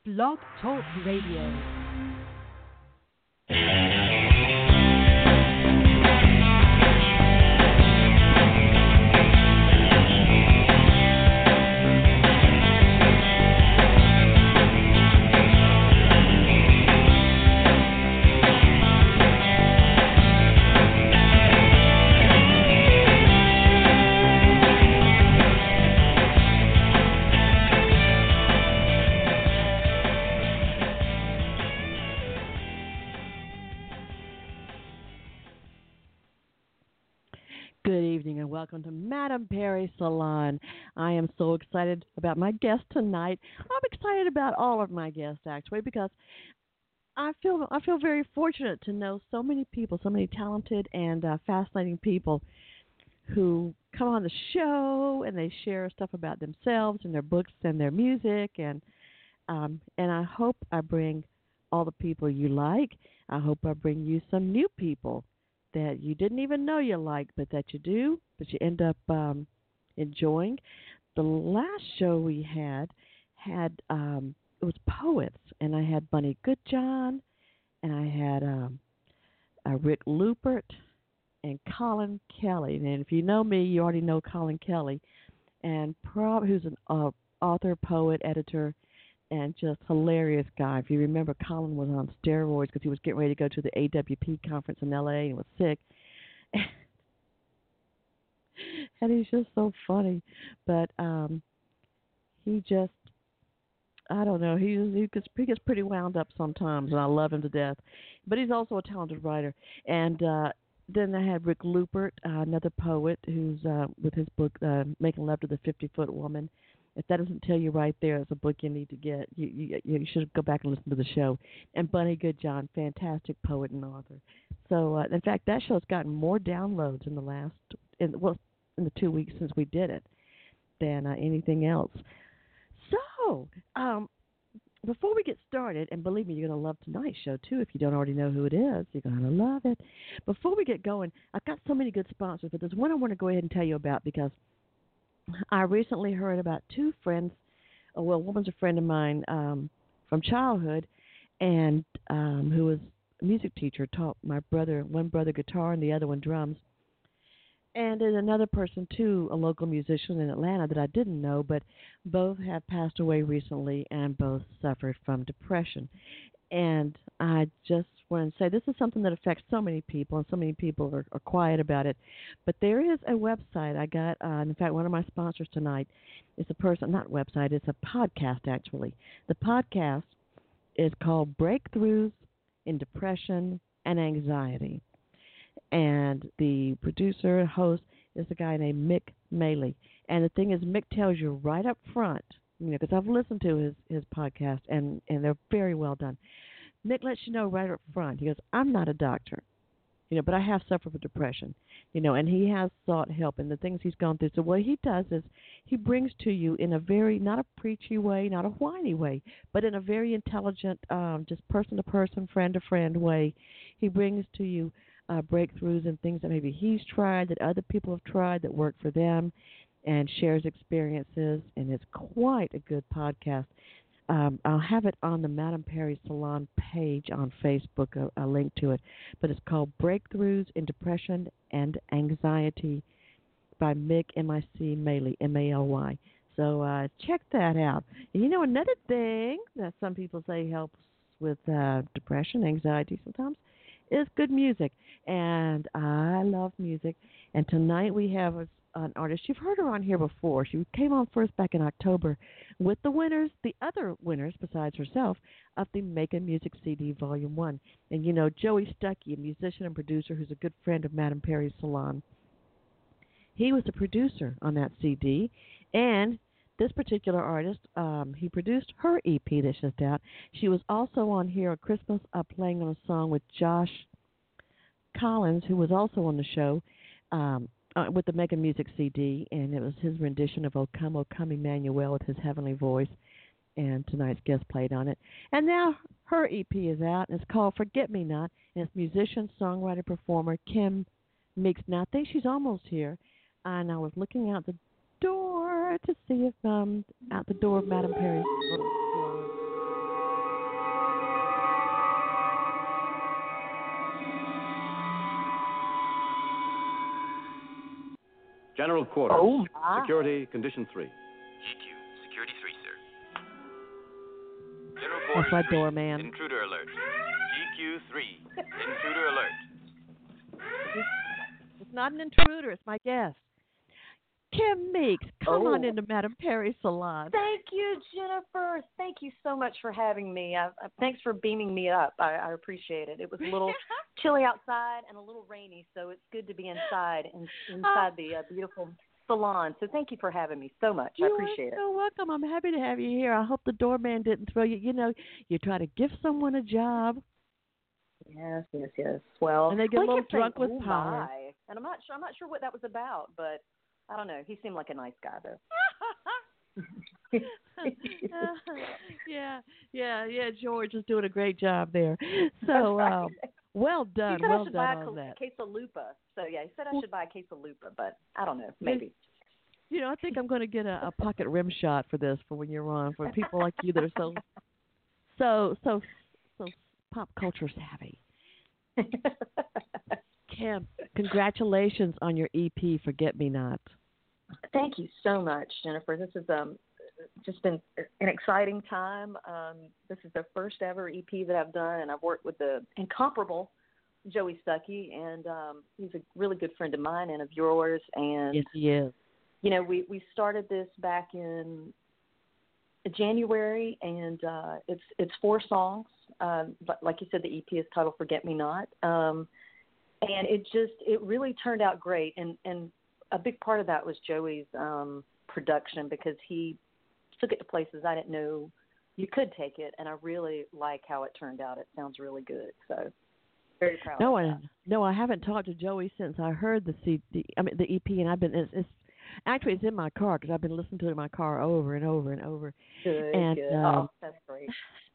Blog Talk Radio. Welcome to Madame Perry Salon. I am so excited about my guest tonight. I'm excited about all of my guests actually because I feel very fortunate to know so many people, so many talented and fascinating people who come on the show and they share stuff about themselves and their books and their music and I hope I bring all the people you like. I hope I bring you some new people that you didn't even know you liked, but that you do, that you end up enjoying. The last show we had it was poets, and I had Bunny Goodjohn, and I had Rick Lupert and Colin Kelly. And if you know me, you already know Colin Kelly, and who's an author, poet, editor, and just hilarious guy. If you remember, Colin was on steroids because he was getting ready to go to the AWP conference in L.A. and was sick. And he's just so funny. But he just, I don't know, he gets pretty wound up sometimes, and I love him to death. But he's also a talented writer. And then I had Rick Lupert, another poet, who's with his book, Making Love to the 50-Foot Woman. If that doesn't tell you right there, it's a book you need to get. You should go back and listen to the show. And Bunny Goodjohn, fantastic poet and author. So, in fact, that show's gotten more downloads in the 2 weeks since we did it than anything else. So, before we get started, and believe me, you're going to love tonight's show, too. If you don't already know who it is, you're going to love it. Before we get going, I've got so many good sponsors, but there's one I want to go ahead and tell you about because I recently heard about two friends. Well, one was a friend of mine from childhood, and who was a music teacher, taught one brother guitar and the other one drums. And then another person, too, a local musician in Atlanta that I didn't know, but both have passed away recently and both suffered from depression. And I just want to say this is something that affects so many people, and so many people are quiet about it. But there is a website I got. In fact, one of my sponsors tonight is it's a podcast, actually. The podcast is called Breakthroughs in Depression and Anxiety. And the producer and host is a guy named Mick Maley. And the thing is, Mick tells you right up front, because I've listened to his podcast, and they're very well done. Mick lets you know right up front. He goes, I'm not a doctor, but I have suffered with depression, and he has sought help and the things he's gone through. So what he does is he brings to you in a very, not a preachy way, not a whiny way, but in a very intelligent, just person-to-person, friend-to-friend way. He brings to you breakthroughs and things that maybe he's tried, that other people have tried, that work for them, and shares experiences, and it's quite a good podcast. I'll have it on the Madame Perry Salon page on Facebook, a link to it, but it's called Breakthroughs in Depression and Anxiety by Mick, M-I-C, Maley, M-A-L-Y. So check that out. And another thing that some people say helps with depression, anxiety sometimes, is good music. And I love music. And tonight we have an artist. You've heard her on here before. She came on first back in October with the other winners besides herself, of the Making Music CD Volume 1. And Joey Stuckey, a musician and producer who's a good friend of Madame Perry Salon, he was the producer on that CD. And this particular artist, he produced her EP that's just out. She was also on here at Christmas playing on a song with Josh Collins, who was also on the show with the Making Music CD, and it was his rendition of O Come, O Come Emmanuel with his heavenly voice, and tonight's guest played on it. And now her EP is out, and it's called Forget Me Not, and it's musician, songwriter, performer Kim Meeks. Now, I think she's almost here, and I was looking out the door to see if out the door of Madame Perry's. General quarters. Oh, my. Security, condition 3. GQ, security 3, sir. General That's quarters my 3, doorman. intruder alert. GQ 3, intruder alert. It's not an intruder. It's my guest. Kim Meeks, come on Oh. into Madame Perry's salon. Thank you, Jennifer. Thank you so much for having me. Thanks for beaming me up. I appreciate it. It was a little chilly outside and a little rainy, so it's good to be inside the beautiful salon. So thank you for having me so much. I appreciate it. You're so welcome. I'm happy to have you here. I hope the doorman didn't throw you. You know, you try to give someone a job. Yes. Well, And they get a he little kept saying, drunk with "Oh, power." my." And I'm not sure what that was about, but I don't know. He seemed like a nice guy, though. yeah. George is doing a great job there. So, well done. He said Well I should done buy on a that. case of Lupa. So yeah, he said I should buy a case of Lupa, but I don't know, maybe. You know, I think I'm going to get a pocket rim shot for this, for when you're on, for people like you that are so pop culture savvy. Kim, congratulations on your EP, Forget Me Not. Thank you so much, Jennifer. This has just been an exciting time. This is the first ever EP that I've done, and I've worked with the incomparable Joey Stuckey, and he's a really good friend of mine and of yours. And yes, he is. You know, we started this back in January, and it's 4 songs. But like you said, the EP is titled Forget Me Not. And it really turned out great. And a big part of that was Joey's production, because he took it to places I didn't know you could take it. And I really like how it turned out. It sounds really good. So very proud of that. No, I haven't talked to Joey since I heard the EP, and it's in my car, because I've been listening to it in my car over and over and over. Good. That's great.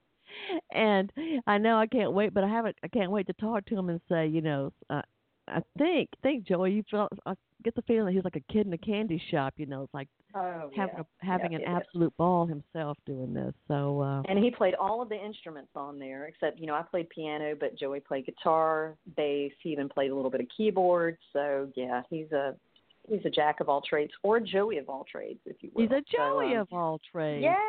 And I know I can't wait, but I can't wait to talk to him and say, you know, I think Joey, I get the feeling that he's like a kid in a candy shop. You know, it's like having an absolute ball himself doing this. So and he played all of the instruments on there, except, you know, I played piano, but Joey played guitar, bass. He even played a little bit of keyboard. So yeah, he's a jack of all trades, or a Joey of all trades, if you will. He's a Joey of all trades. Yes.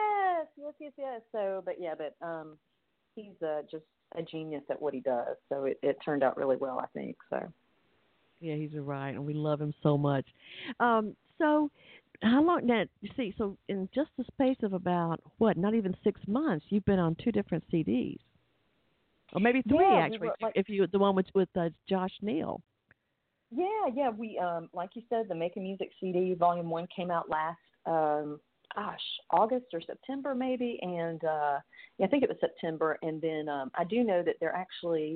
So, but he's just a genius at what he does. So it turned out really well, I think. So. Yeah, he's right, and we love him so much. So how long now? You see, so in just the space of about not even 6 months, you've been on 2 different CDs, or maybe 3 actually. If you the one with Josh Neal. Yeah. We like you said, the Making Music CD Volume 1 came out last August or September maybe, and I think it was September. And then I do know that they're actually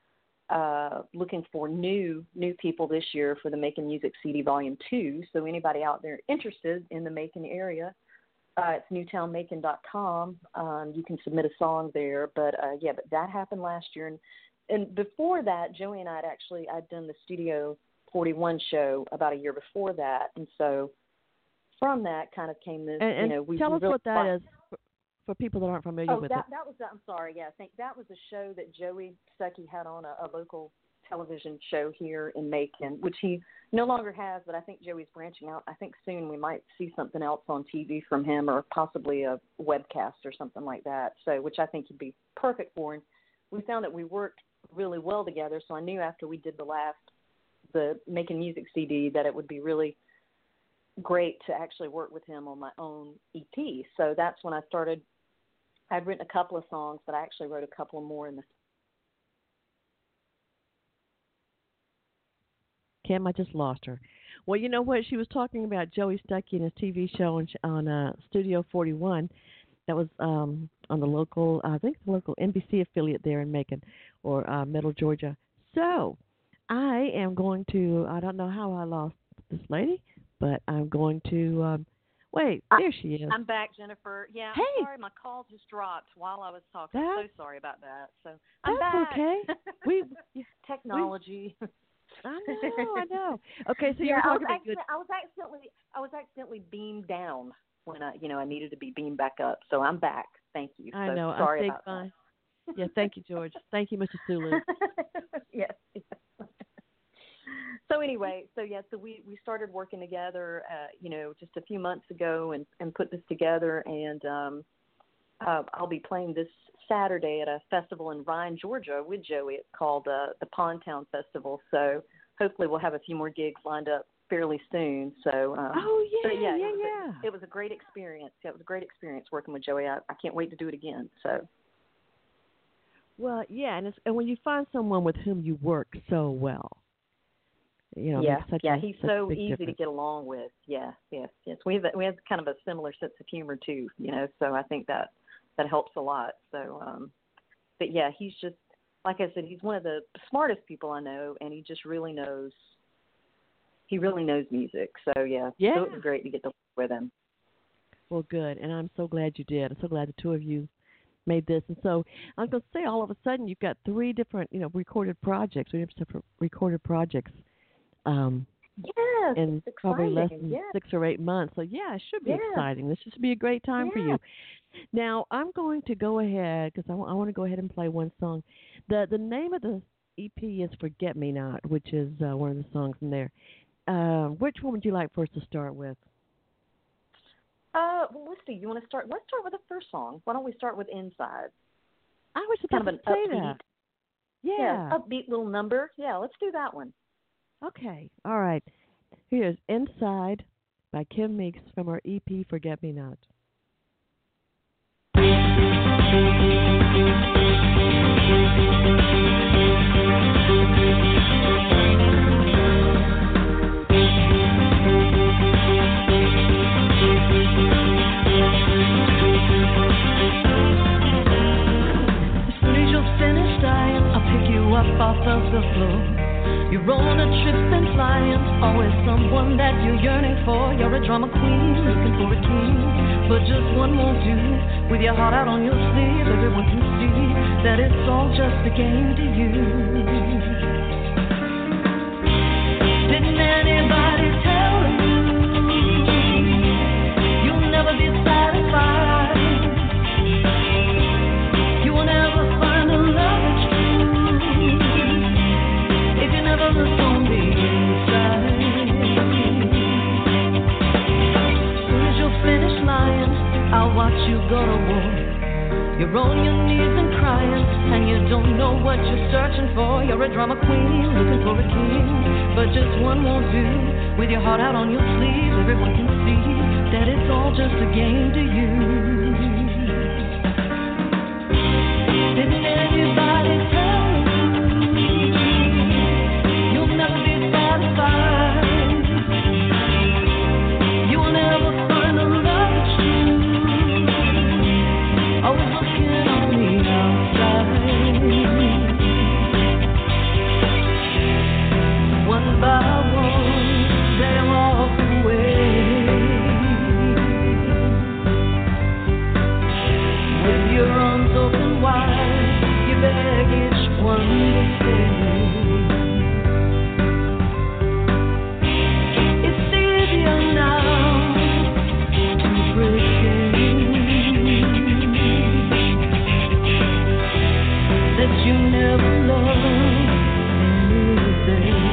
looking for new people this year for the Making Music CD Volume 2. So anybody out there interested in the Macon area, it's newtownmacon.com. You can submit a song there. But that happened last year. And before that, Joey and I'd done the Studio 41 show about a year before that. And so from that kind of came this, and tell us what that is for people that aren't familiar with it. That was, I'm sorry, I think that was a show that Joey Stuckey had on a local television show here in Macon, which he no longer has, but I think Joey's branching out. I think soon we might see something else on TV from him, or possibly a webcast or something like that, so which I think he'd be perfect for. And we found that we worked really well together, so I knew after we did the Making Music CD that it would be really great to actually work with him on my own EP. So that's when I started. I'd written a couple of songs, but I actually wrote a couple more in the. Kim, I just lost her. Well, you know what? She was talking about Joey Stuckey and his TV show on Studio 41. That was on the local, I think the local NBC affiliate there in Macon, or Middle Georgia. So I am going to, I don't know how I lost this lady, but I'm going to, there she is. I'm back, Jennifer. Yeah, hey. I'm sorry, my call just dropped while I was talking. I'm so sorry about that. So I'm back. That's okay. Technology. I know. Okay, so you were talking about good. I was accidentally beamed down when I needed to be beamed back up. So I'm back. Thank you. I know. Sorry about that. Yeah, thank you, George. Thank you, Mr. Sulu. Yes. So anyway, so we started working together, just a few months ago, and put this together, and I'll be playing this Saturday at a festival in Ryan, Georgia, with Joey. It's called the Pond Town Festival. So hopefully we'll have a few more gigs lined up fairly soon. So it was a great experience. It was a great experience working with Joey. I can't wait to do it again. So. Well, yeah, and when you find someone with whom you work so well. He's so easy difference. To get along with. Yes. We have kind of a similar sense of humor too, So I think that helps a lot. So, but yeah, he's just, like I said, he's one of the smartest people I know, and he just really knows. He really knows music. So yeah. So it was great to get to work with him. Well, good, and I'm so glad you did. I'm so glad the two of you made this. And so I was going to say, all of a sudden, you've got 3 different, recorded projects. 3 different recorded projects. Yes, in it's probably less than yes. 6 or 8 months. So yeah, it should be exciting. This should be a great time for you. Now I'm going to go ahead because I want to go ahead and play one song. The name of the EP is "Forget Me Not," which is one of the songs in there. Which one would you like for us to start with? Well, let's see. You want to start? Let's start with the first song. Why don't we start with "Inside"? I was about kind of an to say upbeat. That. Yeah, upbeat little number. Yeah, let's do that one. Okay, all right. Here's "Inside" by Kim Meeks from her EP "Forget Me Not." As soon as you're finished dying, I'll pick you up off of the floor. You're on a trip and flying, always someone that you're yearning for. You're a drama queen, looking for a king, but just one won't do. With your heart out on your sleeve, everyone can see that it's all just a game to you. Didn't anybody tell you you'll never be satisfied? You will never find a love that's true if you never look on the inside. Soon as you're finished lying, I'll watch you go to war. You're on your knees and crying, and you don't know what you're searching for. You're a drama queen, looking for a king, but just one won't do. With your heart out on your sleeve, everyone can see that it's all just a game to you. Didn't anybody tell you you'll never be satisfied? You will never find a love that's true. Always looking on the outside. One by one, they walk away. With your arms open wide, you beg each one to stay. It's easier now to pretend that you never loved anything.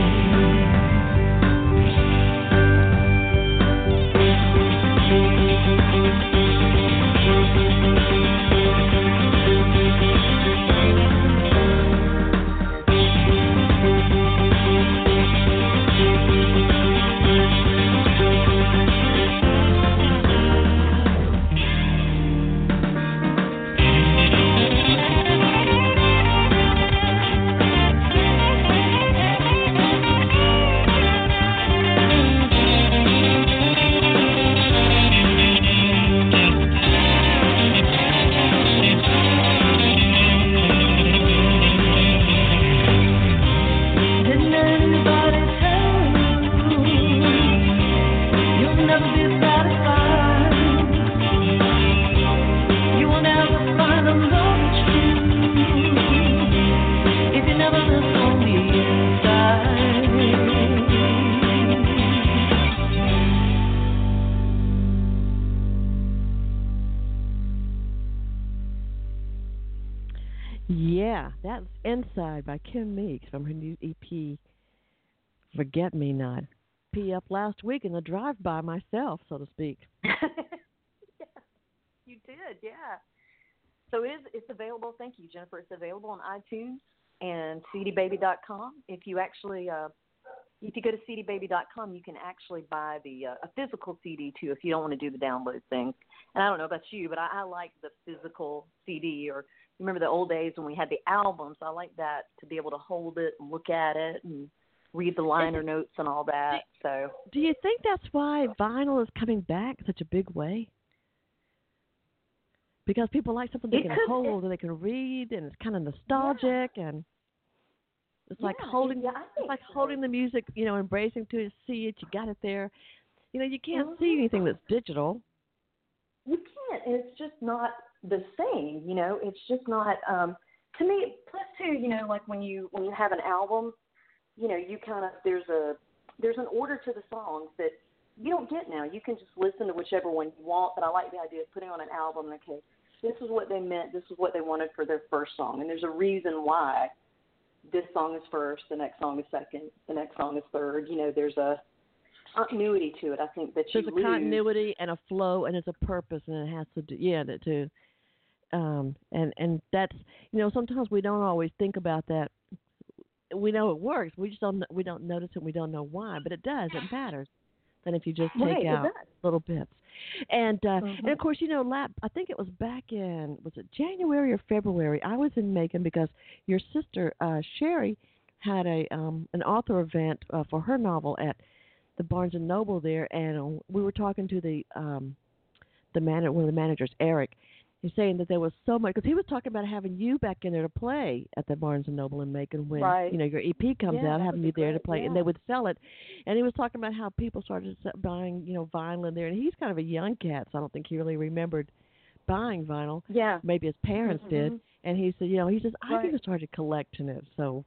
Didn't anybody tell you you'll never be satisfied? You will never find a love that's true if you never look on the inside. Yeah, that's "Inside" by Kim Meeks from her new EP forget-me-not. P.F. last week in the drive-by myself, so to speak. Yeah, you did, yeah. So it's available. Thank you, Jennifer. It's available on iTunes and cdbaby.com. If you actually if you go to cdbaby.com, you can actually buy a physical CD too if you don't want to do the download thing. And I don't know about you, but I like the physical CD. Or remember the old days when we had the albums? I like that, to be able to hold it and look at it and read the liner notes and all that. So, do you think that's why vinyl is coming back in such a big way? Because people like something they can hold and they can read, and it's kind of nostalgic, and it's like holding the music, embracing to see it. You got it there. You can't see anything that's digital. You can't, and it's just not the same. It's just not. To me, plus too, like when you have an album, you kind of there's an order to the songs that you don't get now. You can just listen to whichever one you want. But I like the idea of putting on an album. Okay, this is what they meant. This is what they wanted for their first song, and there's a reason why this song is first, the next song is second, the next song is third. There's a continuity to it. I think that there's a continuity and a flow, and it's a purpose, and it has to do and that's sometimes we don't always think about that. We know it works. We just don't notice it. We don't know why, but it does. It matters. Than if you just take out little bits. And and of course, I think it was back in, was it January or February? I was in Macon because your sister Sherry had an author event for her novel at the Barnes and Noble there, and we were talking to one of the managers, Eric. He's saying that there was so much, because he was talking about having you back in there to play at the Barnes and Noble in Macon when your EP comes out, having you there to play, and they would sell it. And he was talking about how people started buying vinyl in there, and he's kind of a young cat, so I don't think he really remembered buying vinyl. Yeah, maybe his parents did. And he said, he says I even started collecting it. So,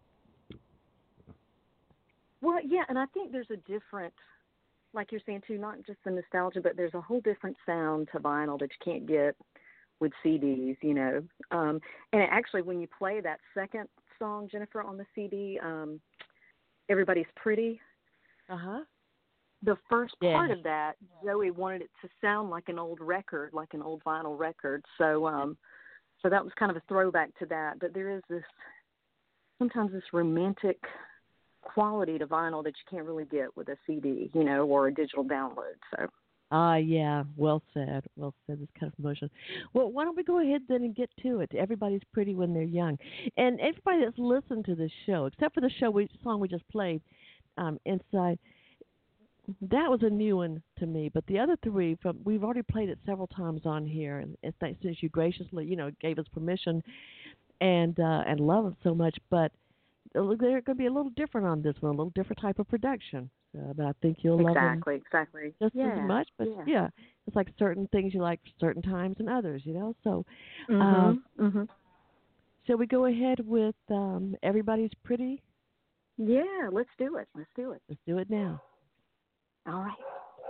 well, yeah, and I think there's a different, like you're saying too, not just the nostalgia, but there's a whole different sound to vinyl that you can't get with CDs, and actually when you play that second song, Jennifer, on the CD, Everybody's Pretty, the first part of that, Joey wanted it to sound like an old record, like an old vinyl record. So so that was kind of a throwback to that. But there is sometimes this romantic quality to vinyl that you can't really get with a CD, or a digital download. So. Yeah, well said. Well said. This kind of emotion. Well, why don't we go ahead then and get to it? Everybody's pretty when they're young. And everybody that's listened to this show, except for the song we just played, Inside, that was a new one to me. But the other three, we've already played it several times on here, and since you graciously, gave us permission and love it so much. But they're going to be a little different on this one, a little different type of production. But I think you'll love them exactly just as much. But it's like certain things you like certain times and others, So, shall we go ahead with Everybody's Pretty? Yeah, let's do it. Let's do it now. All right.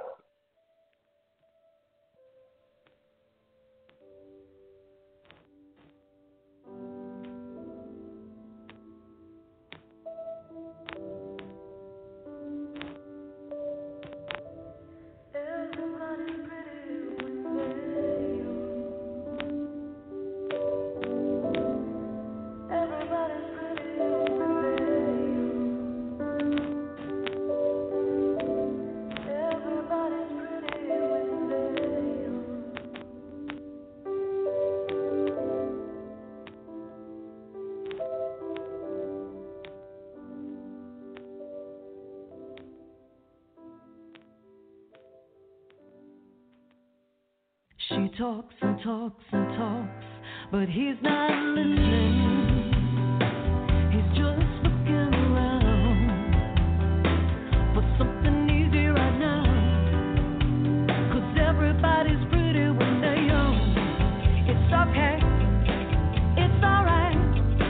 She talks and talks and talks, but he's not listening. He's just looking around for something easy right now. 'Cause everybody's pretty when they're young. It's okay, it's alright.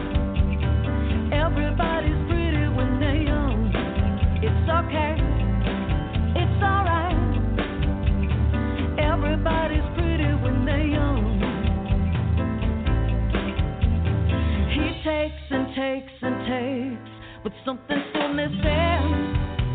Everybody's pretty when they're young. It's okay, it's alright. Everybody's pretty when they're young. He takes and takes and takes, but something's still missing.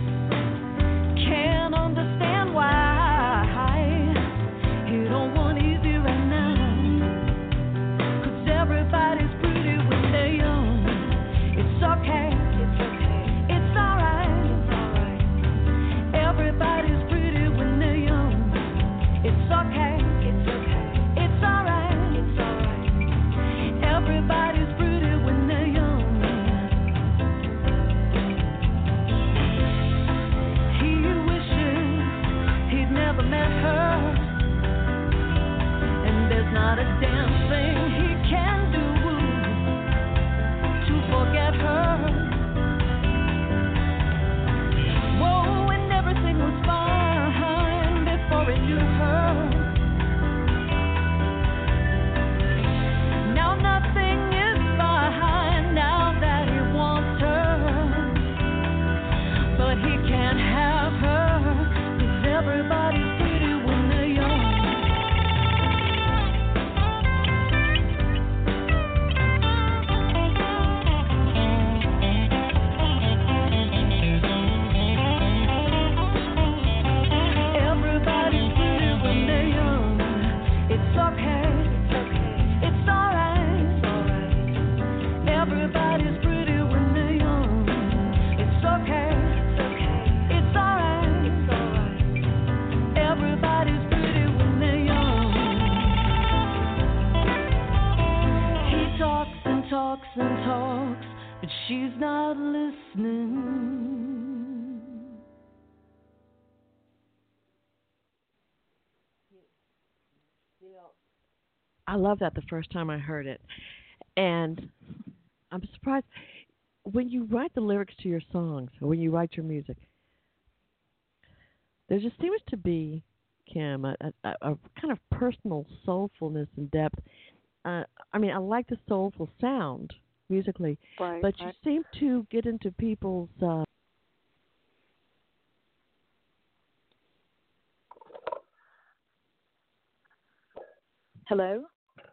she's not listening. I love that the first time I heard it. And I'm surprised when you write the lyrics to your songs or when you write your music, there just seems to be, Kim, a kind of personal soulfulness and depth. I mean, I like the soulful sound musically, but you seem to get into people's... Hello?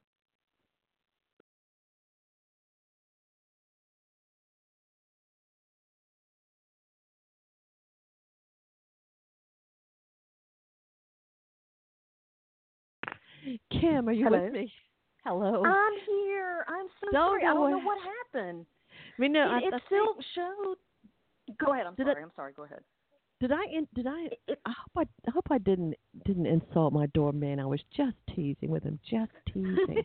Kim, are you Hello? with me? Hello. I'm here. I'm so sorry. I don't know what happened. I mean, no, it still showed. Go ahead. I'm sorry. Go ahead. Did I? I hope I didn't insult my doorman. I was just teasing with him. Just teasing.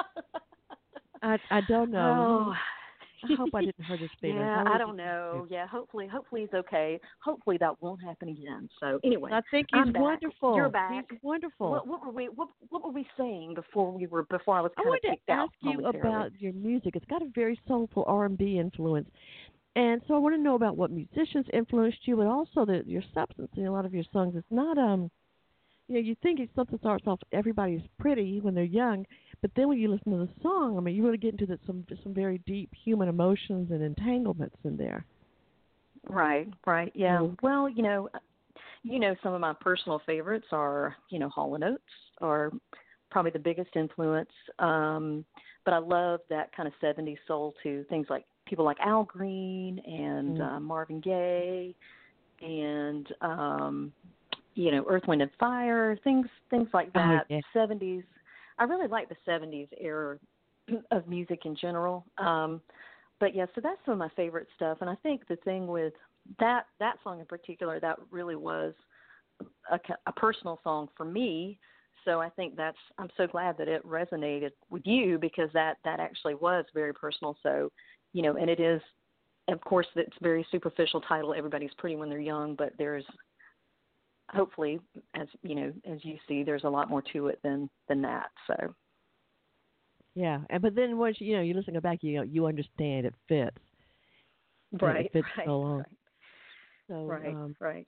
I don't know. Oh. I hope I didn't hurt his feelings. Yeah, I don't know. Yeah, hopefully he's okay. Hopefully that won't happen again. So anyway, I think he's wonderful. You're back. He's wonderful. What were we saying before I was kind of kicked out? I wanted to ask you about your music. It's got a very soulful R&B influence, and so I want to know about what musicians influenced you, but also your substance in a lot of your songs. It's not you think if something starts off everybody's pretty when they're young, but then when you listen to the song, I mean, you really get into some very deep human emotions and entanglements in there. Right, yeah. Mm-hmm. Well, some of my personal favorites are, Hall & Oates are probably the biggest influence. But I love that kind of 70s soul too. Things like people like Al Green and Marvin Gaye and Earth, Wind and Fire, things like that. 70s. I really like the 70s era of music in general. But yeah, so that's some of my favorite stuff. And I think the thing with that song in particular, that really was a personal song for me. So I think I'm so glad that it resonated with you because that actually was very personal. So, and it is, of course, it's a very superficial title. Everybody's pretty when they're young, but there's, hopefully, as you see, there's a lot more to it than that. So, yeah, but then once you listen back, you understand it fits. Right. It fits so long. Right. So, right.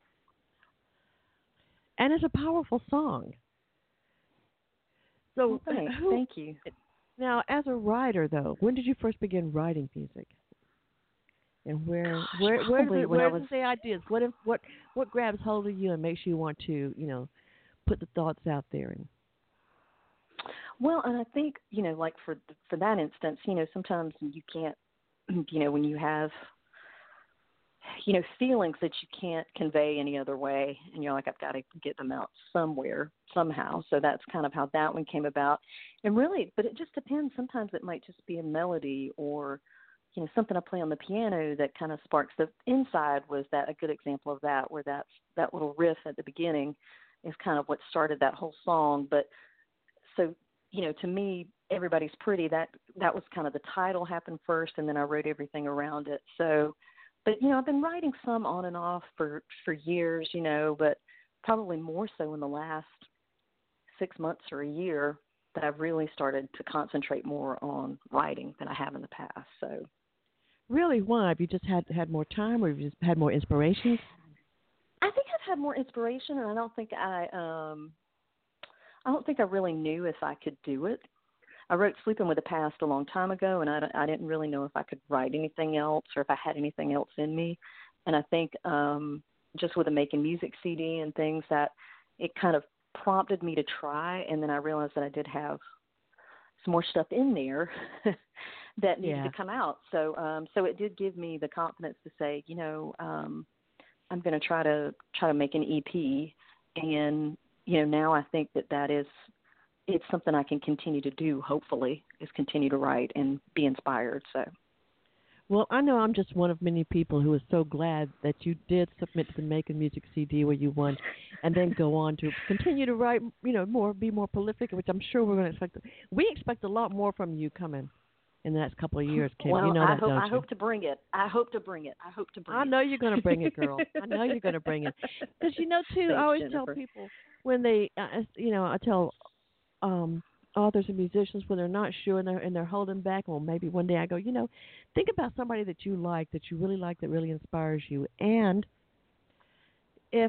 And it's a powerful song. So, thank you. Now, as a writer, though, when did you first begin writing music? And where does the ideas? What grabs hold of you and makes you want to put the thoughts out there? Well, and I think like for that instance, sometimes you can't, when you have feelings that you can't convey any other way, and you're like, I've got to get them out somewhere, somehow. So that's kind of how that one came about. And really, but it just depends. Sometimes it might just be a melody or something I play on the piano that kind of sparks the inside. Was that a good example of that, where that little riff at the beginning is kind of what started that whole song. But so, to me, Everybody's Pretty, that was kind of the title happened first, and then I wrote everything around it. So, but, I've been writing some on and off for years, but probably more so in the last 6 months or a year that I've really started to concentrate more on writing than I have in the past. So. Really? Why? Have you just had more time, or have you just had more inspiration? I think I've had more inspiration, and I don't think I really knew if I could do it. I wrote Sleeping with the Past a long time ago, and I didn't really know if I could write anything else or if I had anything else in me. And I think just with the Making Music CD and things, that it kind of prompted me to try, and then I realized that I did have some more stuff in there that needed to come out. So it did give me the confidence to say, I'm going to try to make an EP, and now I think it's something I can continue to do. Hopefully, is continue to write and be inspired. So. Well, I know I'm just one of many people who is so glad that you did submit to the Making Music CD where you won, and then go on to continue to write, be more prolific, which I'm sure we're going to expect. We expect a lot more from you coming. in the next couple of years, Kim. Well, You know I that, hope don't I you? hope to bring it. I hope to bring it. I hope to bring I it. know you're going to bring it, girl. I know you're going to bring it. Because, too, Thanks, I always tell Jennifer. people when they, I tell authors and musicians when they're not sure and they're holding back, well, maybe one day I go, think about somebody that you like, that you really like, that really inspires you. And if,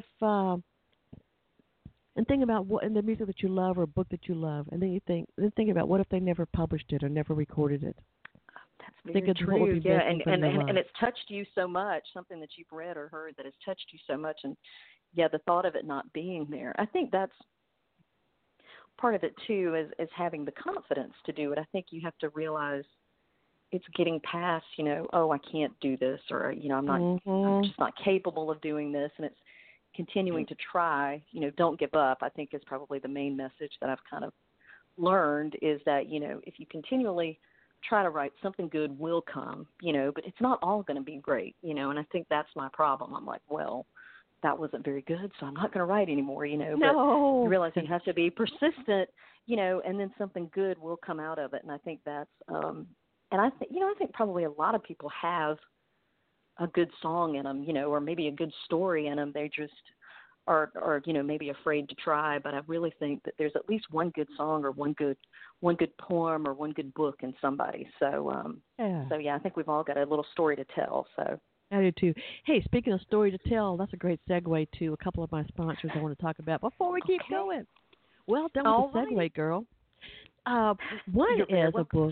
and think about what in the music that you love or a book that you love, and then think about what if they never published it or never recorded it. That's Think very of what would true. be Yeah, missing from their life. and it's touched you so much, something that you've read or heard that has touched you so much, and yeah, the thought of it not being there. I think that's part of it too, is having the confidence to do it. I think you have to realize it's getting past, oh, I can't do this, or I'm just not capable of doing this, and it's continuing to try. Don't give up, I think, is probably the main message that I've kind of learned, is that if you continually try to write, something good will come, but it's not all going to be great, and I think that's my problem. I'm like, well, that wasn't very good, so I'm not going to write anymore, No. But you realize you have to be persistent, and then something good will come out of it. And I think that's, and I think probably a lot of people have a good song in them, or maybe a good story in them. They just are maybe afraid to try. But I really think that there's at least one good song or one good poem or one good book in somebody. So, I think we've all got a little story to tell. So. I do too. Hey, speaking of story to tell, that's a great segue to a couple of my sponsors I want to talk about before we keep going. Well done with the segue, girl. One is a book.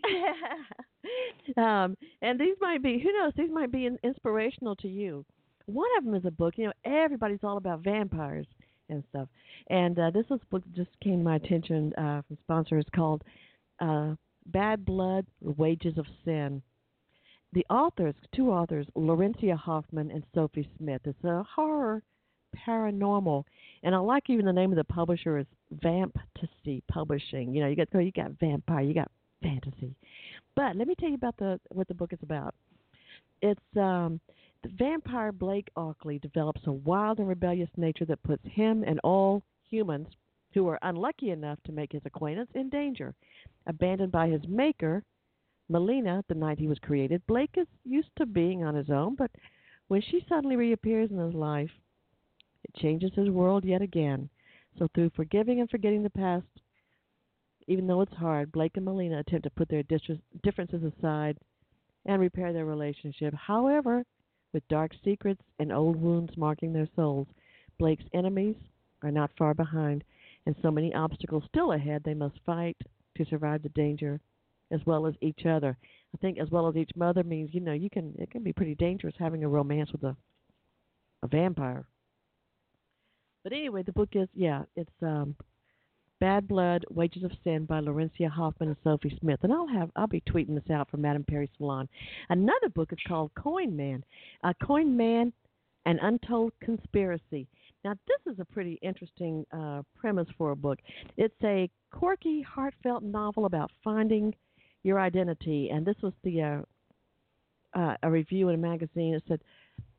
And these might be, who knows, these might be inspirational to you. One of them is a book, everybody's all about vampires and stuff. And this is a book that just came to my attention from sponsors called Bad Blood, Wages of Sin. The two authors, Laurencia Hoffman and Sophie Smith. It's a horror paranormal, and I like even the name of the publisher is Vamptasy Publishing. You got vampire, you got fantasy. But let me tell you about what the book is about. It's the vampire Blake Oakley develops a wild and rebellious nature that puts him and all humans who are unlucky enough to make his acquaintance in danger. Abandoned by his maker, Melina, the night he was created, Blake is used to being on his own, but when she suddenly reappears in his life, it changes his world yet again. So through forgiving and forgetting the past, even though it's hard, Blake and Melina attempt to put their differences aside and repair their relationship. However, with dark secrets and old wounds marking their souls, Blake's enemies are not far behind, and so many obstacles still ahead they must fight to survive the danger, as well as each other. I think as well as each mother means, it can be pretty dangerous having a romance with a vampire. But anyway, the book is, it's Bad Blood, Wages of Sin by Laurencia Hoffman and Sophie Smith. And I'll be tweeting this out from Madame Perry Salon. Another book is called Coin Man. Coin Man, An Untold Conspiracy. Now, this is a pretty interesting premise for a book. It's a quirky, heartfelt novel about finding your identity. And this was a review in a magazine. It said,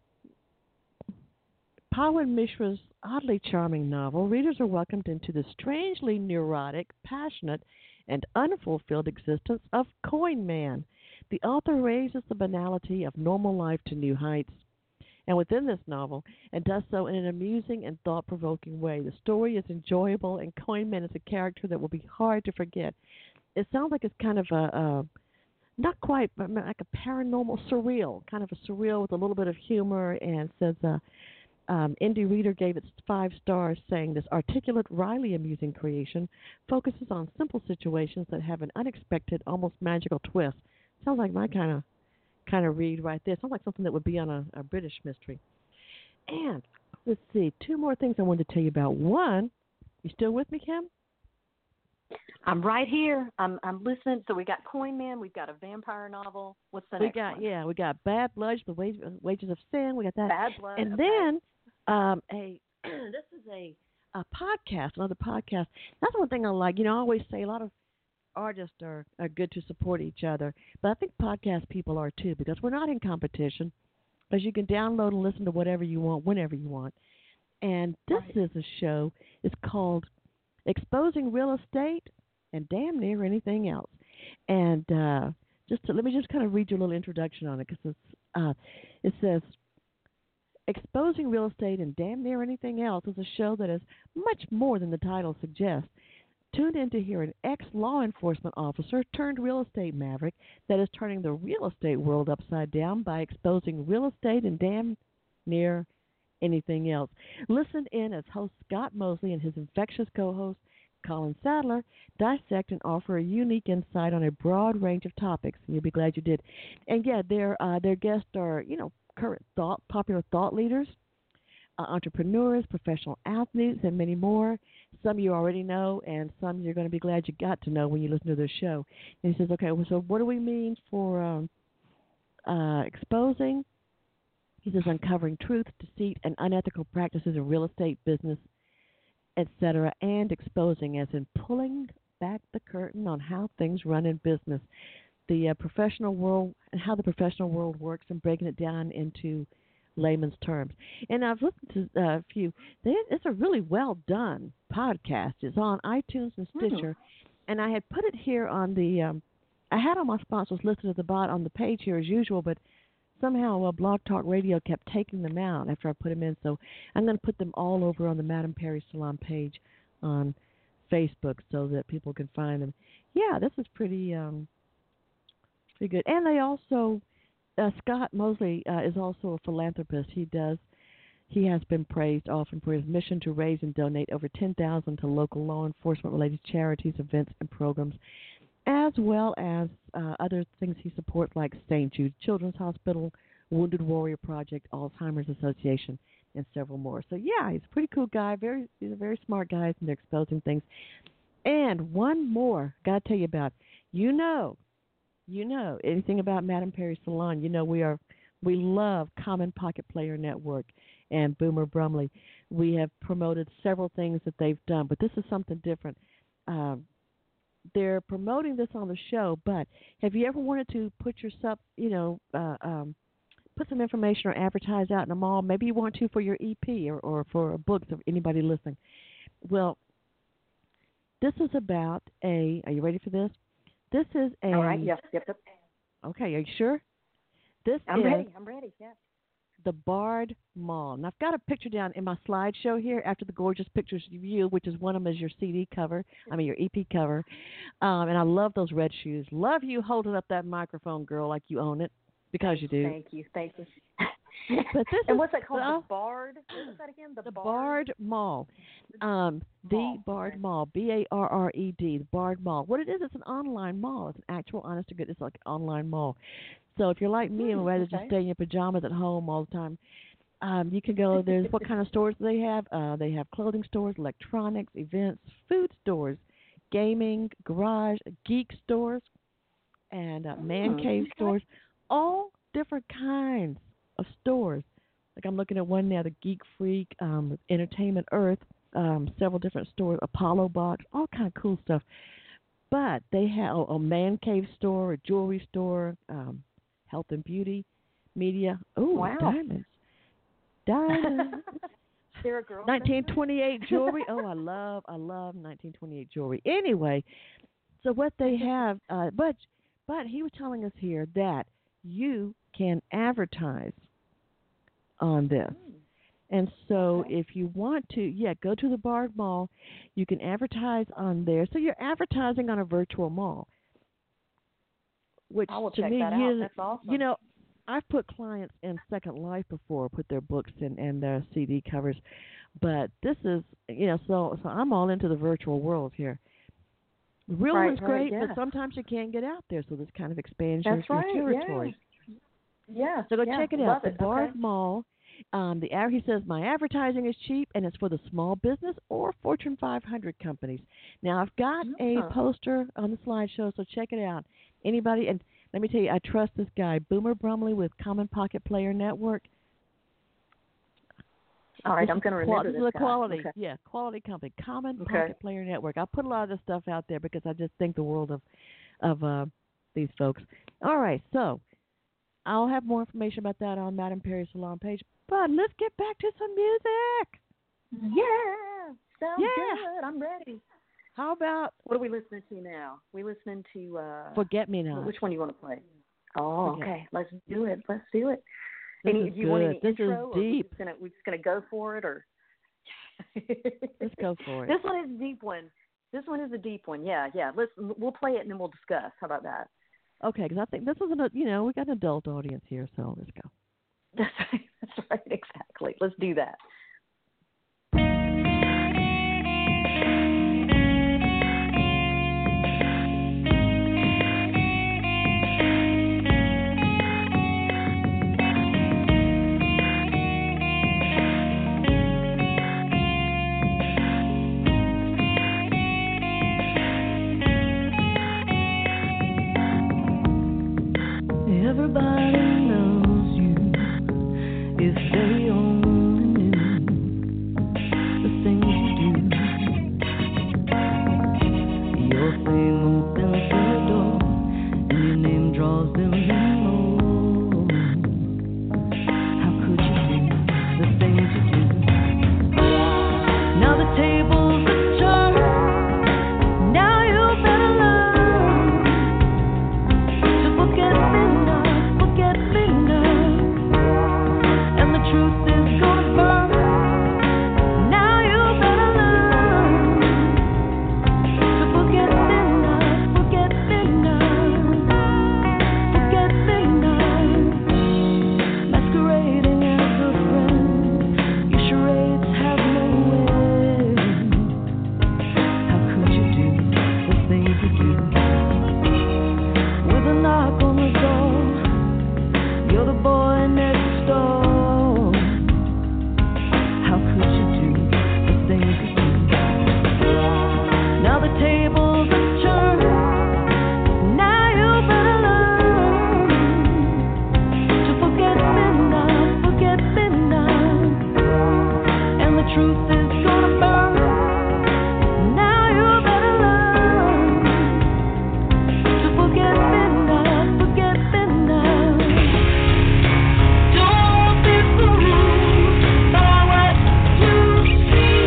Pawan Mishra's oddly charming novel, readers are welcomed into the strangely neurotic, passionate, and unfulfilled existence of Coin Man. The author raises the banality of normal life to new heights, and within this novel, and does so in an amusing and thought-provoking way. The story is enjoyable, and Coin Man is a character that will be hard to forget. It sounds like it's kind of a not quite, but like a paranormal surreal, kind of a surreal with a little bit of humor, and says Indie Reader gave it 5 stars, saying this articulate, wryly amusing creation focuses on simple situations that have an unexpected, almost magical twist. Sounds like my kind of read right there. Sounds like something that would be on a British mystery. And let's see, 2 more things I wanted to tell you about. One, you still with me, Kim? I'm right here. I'm listening. So we got Coin Man. We've got a vampire novel. What's the next one? Yeah, we got Bad Blood, The Wages of Sin. We got that. Bad Blood. And then this is a podcast, another podcast. That's one thing I like. I always say a lot of artists are good to support each other, but I think podcast people are too, because we're not in competition, because you can download and listen to whatever you want, whenever you want. And this is a show. It's called Exposing Real Estate and Damn Near Anything Else. And let me just kind of read you a little introduction on it because it says exposing real estate and damn near anything else is a show that is much more than the title suggests. Tune in to hear an ex-law enforcement officer turned real estate maverick that is turning the real estate world upside down by exposing real estate and damn near anything else. Listen in as host Scott Mosley and his infectious co-host Colin Sadler dissect and offer a unique insight on a broad range of topics. And you'll be glad you did. And yeah, their guests are, current popular thought leaders, entrepreneurs, professional athletes, and many more. Some you already know, and some you're going to be glad you got to know when you listen to this show. And he says, okay, well, so what do we mean for exposing? He says uncovering truth, deceit, and unethical practices in real estate business, etc., and exposing, as in pulling back the curtain on how things run in business, the professional world, and how the professional world works, and breaking it down into layman's terms. And I've listened to a few. It's a really well done podcast. It's on iTunes and Stitcher, and I had put it here on the. I had all my sponsors listed at the bottom on the page here as usual, but somehow Blog Talk Radio kept taking them out after I put them in. So I'm going to put them all over on the Madame Perry Salon page on Facebook so that people can find them. Yeah, this is pretty good. And they also, Scott Mosley is also a philanthropist. He has been praised often for his mission to raise and donate over $10,000 to local law enforcement related charities, events, and programs, as well as other things he supports like St. Jude Children's Hospital, Wounded Warrior Project, Alzheimer's Association, and several more. So yeah, he's a pretty cool guy. He's a very smart guy, and they're exposing things. And one more, got to tell you about. You know anything about Madame Perry Salon? We love Common Pocket Player Network and Boomer Brumley. We have promoted several things that they've done, but this is something different. They're promoting this on the show, but have you ever wanted to put yourself, put some information or advertise out in a mall? Maybe you want to for your EP or for a book of anybody listening. Well, this is about are you ready for this? This is a... All right, yep. Okay, are you sure? I'm ready, yeah. The Bard Mall. And I've got a picture down in my slideshow here after the gorgeous pictures of you, which is one of them is your CD cover, your EP cover. And I love those red shoes. Love you holding up that microphone, girl, like you own it, because you do. Thank you. But this and what's that called? The Bard? What was that again? The Bard Mall. The Bard Mall. Barred. The Bard Mall. What it is, it's an online mall. It's an actual, honest to goodness, it's like an online mall. So if you're like me and would rather just stay in your pajamas at home all the time, you can go. There's what kind of stores do they have? They have clothing stores, electronics, events, food stores, gaming, garage, geek stores, and man cave stores. All different kinds of stores. Like I'm looking at one now, the Geek Freak, Entertainment Earth, several different stores, Apollo Box, all kind of cool stuff. But they have a man cave store, a jewelry store, health and beauty, media. Oh, wow. Diamonds. There a girl 1928 jewelry. Oh, I love 1928 jewelry. Anyway, so what they have, but he was telling us here that you can advertise on this. And so if you want to, go to the Bard Mall. You can advertise on there. So you're advertising on a virtual mall. Which I will to check me that out. That's awesome. I've put clients in Second Life before, put their books and their CD covers. But this is, so I'm all into the virtual world here. The real one's great, but sometimes you can't get out there, so this kind of expands your territory. Yeah. So go check it out. The Bard Okay. Mall. He says my advertising is cheap, and it's for the small business or Fortune 500 companies. Now I've got a poster on the slideshow, so check it out. Anybody, and let me tell you, I trust this guy, Boomer Brumley with Common Pocket Player Network. All right, I'm going to remember this is a quality, quality company, Common Pocket Player Network. I put a lot of this stuff out there because I just think the world of these folks. All right, so I'll have more information about that on Madame Perry Salon page. But let's get back to some music. Yeah, sounds good. I'm ready. How about What are we listening to now? We listening to Forget Me Not? which one do you want to play? Oh, Forget. okay. Let's do it. Let's do it. This Do is you want any good. This is intro, or deep. we're just gonna go for it, or Let's go for it. This one is a deep one. This one is a deep one. Yeah. We'll play it and then we'll discuss. How about that? Okay, because I think this is we got an adult audience here, so let's go. That's right. Exactly. Let's do that. Everybody knows you if they only knew the things you do. Your fame opens their door, and your name draws them in more. How could you do the things you do? Now the tables are turned. Now you better learn to forget me. Truth is gonna burn. Now you better learn to forget midnight, forget midnight, forget midnight. Masquerading as a friend, your charades have no end. How could you do the things you do? With a knock on the door, you're the boy next door. Now the tables are turned. Now you better learn to forget midnight, and the truth is gonna burn. Now you better learn to forget midnight. Don't be fooled by what you see.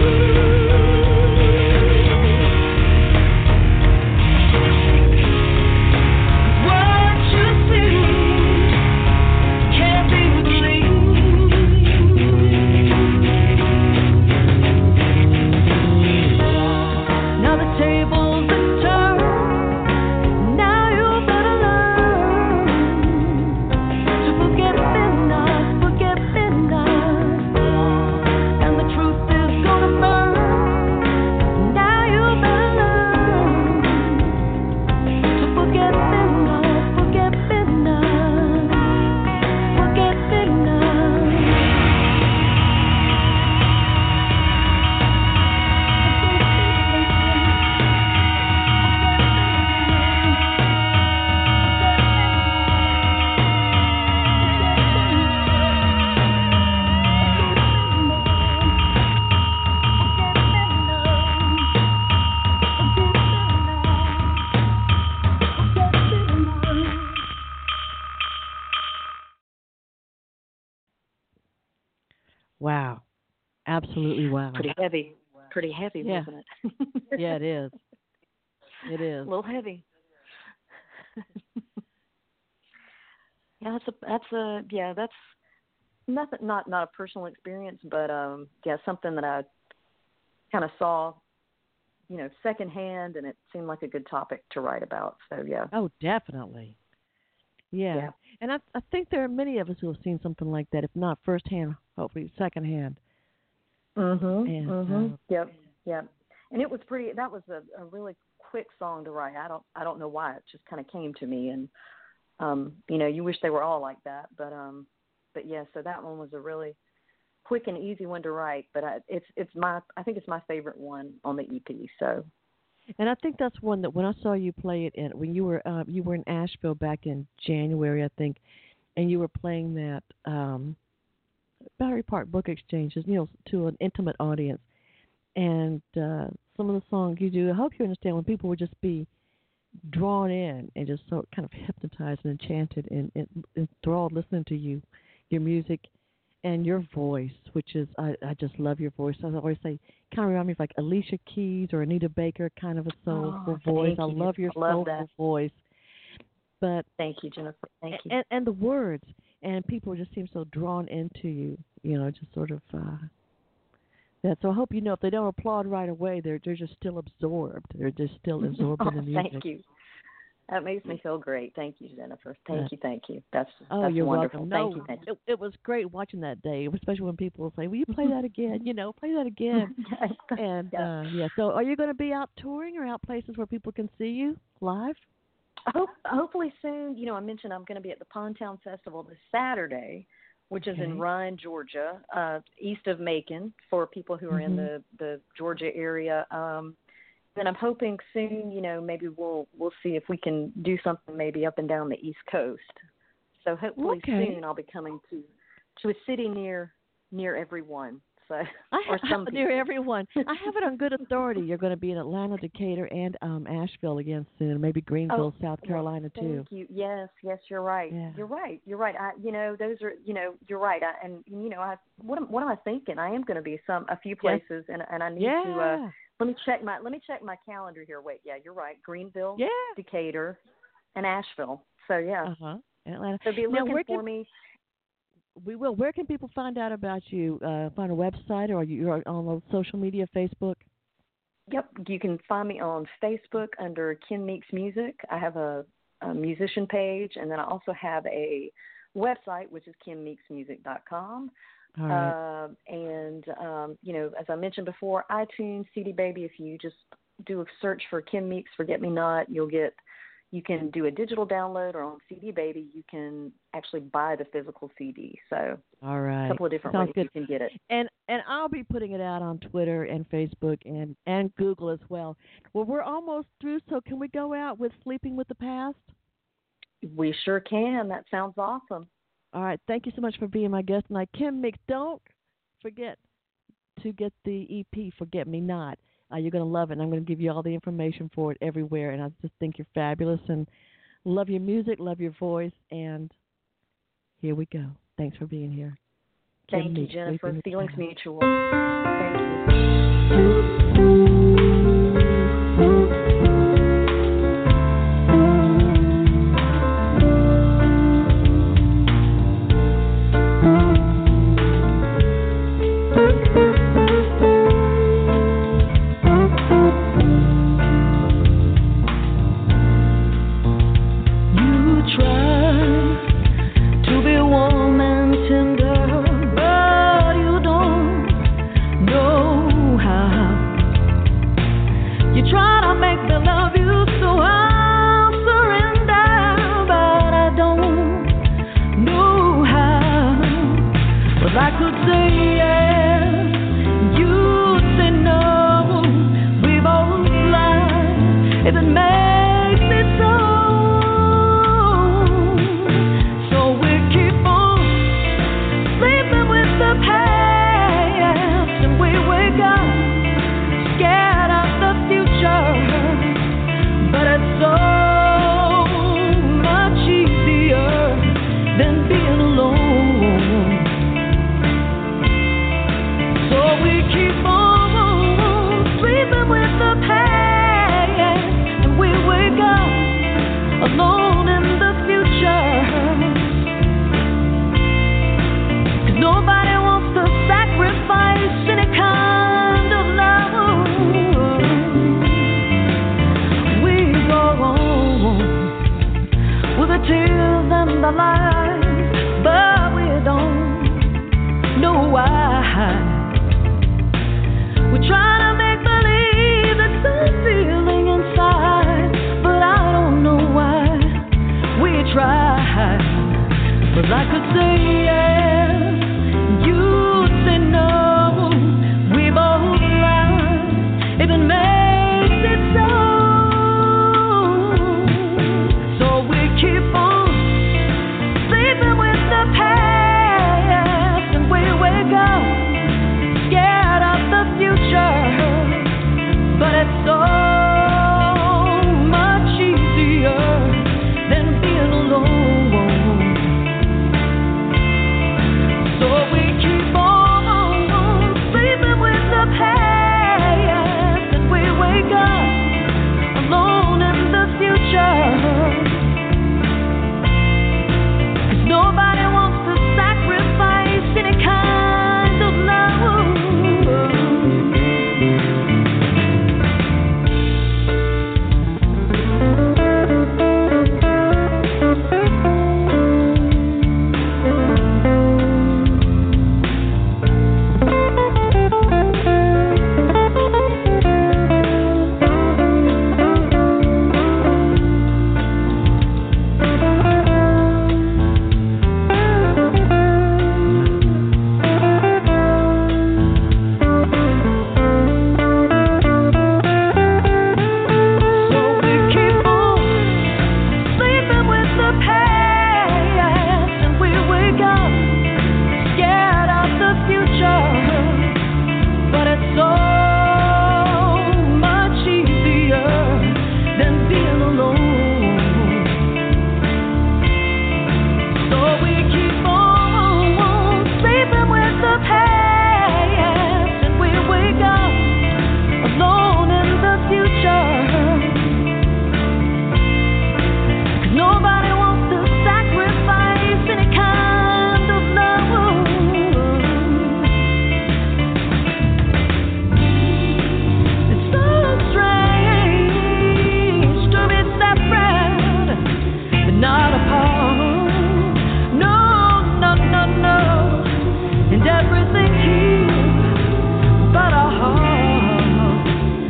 Wow. Absolutely wow. Pretty heavy, Yeah. wasn't it? Yeah, it is. It is. A little heavy. That's nothing, not a personal experience, but something that I kind of saw, secondhand, and it seemed like a good topic to write about. So yeah. Oh, definitely. Yeah. And I think there are many of us who have seen something like that, if not firsthand, hopefully secondhand. Yep. And it was pretty. That was a really quick song to write. I don't know why. It just kind of came to me, and you wish they were all like that, but yeah. So that one was a really quick and easy one to write. But I think it's my favorite one on the EP. So. And I think that's one that when I saw you play it when you were in Asheville back in January, I think, and you were playing that Battery Park Book Exchanges, to an intimate audience. And some of the songs you do, I hope you understand when people would just be drawn in and just so kind of hypnotized and enchanted and enthralled listening to your music And your voice, which is, I just love your voice. I always say, kind of remind me of like Alicia Keys or Anita Baker, kind of a soulful voice. I love your soulful voice. But thank you, Jennifer. Thank you. And the words, and people just seem so drawn into you. You know, just sort of. That. So I hope you know if they don't applaud right away, they're just still absorbed. They're just still absorbed in the music. Thank you. That makes me feel great. Thank you, Jennifer. Thank you. That's you're wonderful. Welcome. Thank you. It was great watching that day, especially when people will say, "Will you play that again?" You know, play that again. And So, are you going to be out touring or out places where people can see you live? Hopefully soon. You know, I mentioned I'm going to be at the Pondtown Festival this Saturday, which is in Ryan, Georgia, east of Macon, for people who are in the Georgia area. And I'm hoping soon, you know, maybe we'll see if we can do something maybe up and down the East Coast. So hopefully soon I'll be coming to a city near everyone. So near everyone. I have it on good authority. You're going to be in Atlanta, Decatur, and Asheville again soon. Maybe Greenville, South Carolina too. Thank you. Yes, you're right. Yeah. You're right. Those are. You're right. What am I thinking? I am going to be a few places, and I need to. Let me check my calendar here. Wait, you're right. Greenville, Decatur, and Asheville. So Atlanta. So be looking for me. We will. Where can people find out about you? Find a website, or you're on social media, Facebook? Yep, you can find me on Facebook under Kim Meeks Music. I have a musician page, and then I also have a website, which is kimmeeksmusic.com. All right. As I mentioned before, iTunes, CD Baby, if you just do a search for Kim Meeks Forget Me Not, you can do a digital download, or on CD Baby, you can actually buy the physical CD. So all right. A couple of different ways you can get it. And I'll be putting it out on Twitter and Facebook and Google as well. Well, we're almost through, so can we go out with Sleeping with the Past? We sure can. That sounds awesome. All right. Thank you so much for being my guest tonight. Kim Meeks, don't forget to get the EP, Forget Me Not. You're going to love it, and I'm going to give you all the information for it everywhere. And I just think you're fabulous and love your music, love your voice, and here we go. Thanks for being here. Thank you, Jennifer. Feelings mutual. Thank you. So we heart. No, no, no, no. And everything here but our heart.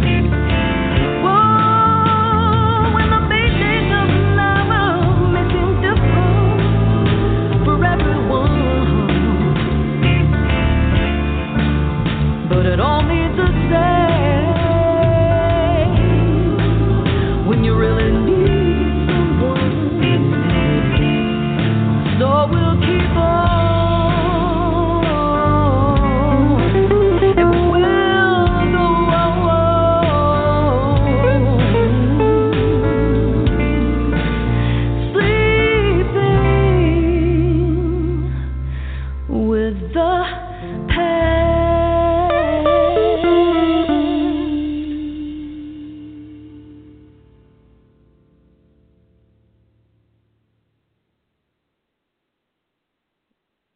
Whoa, when the beating of love makes things different for everyone. But it all means the same when you really need someone. So we'll keep on, and we'll go on, sleeping with the past.